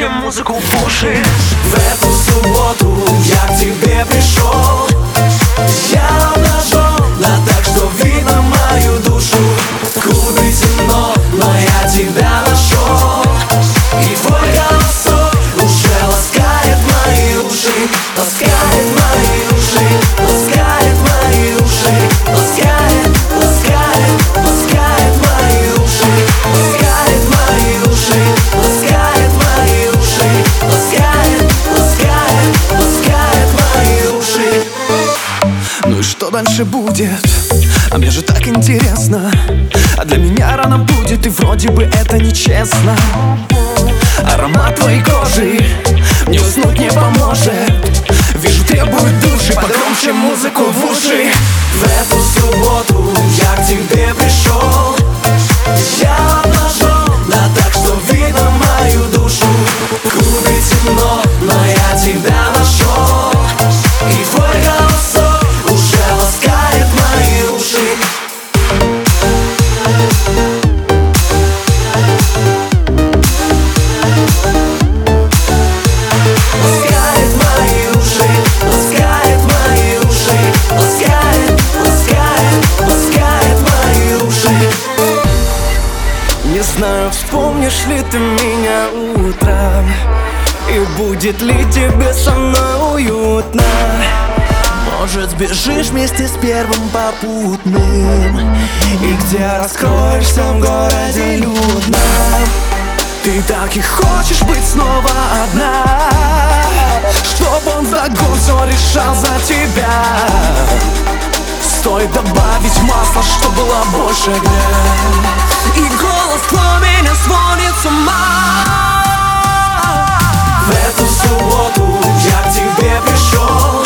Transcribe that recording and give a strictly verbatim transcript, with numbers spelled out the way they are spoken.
погромче музыку в уши. В эту субботу я к тебе пришел. Я обнажен, да так, что видно мою душу. В клубе темно, но я тебя нашел. И твой голосок уже ласкает мои уши. Ласкает мои уши, ласкает мои уши. Ласкает, ласкает, ласкает мои уши. Ласкает мои уши, ласкает мои уши. Ласкает, ласкает, ласкает мои уши. Ну и что дальше будет? А мне же так интересно. А для меня рано будет, и вроде бы это нечестно. Аромат твоей кожи мне уснуть не поможет. Вижу, требует души, погромче музыку в уши. В эту субботу я к тебе пришел. Я обнажен, да так, что видно мою душу. В клубе темно, но я тебя нашел. И твой голосок уже ласкает мои уши. Ласкает мои уши, ласкает мои уши. Ласкает, ласкает, ласкает мои уши. Не знаю, вспомнишь ли ты меня утром, и будет ли тебе со мной уютно. Может, сбежишь вместе с первым попутным, и где раскроешься в городе людном. Ты так и хочешь быть снова одна, чтоб он вдогон все решал за тебя. Стоит добавить масла, чтоб было больше огня, и голос твой меня сводит с ума. В эту субботу я к тебе пришел.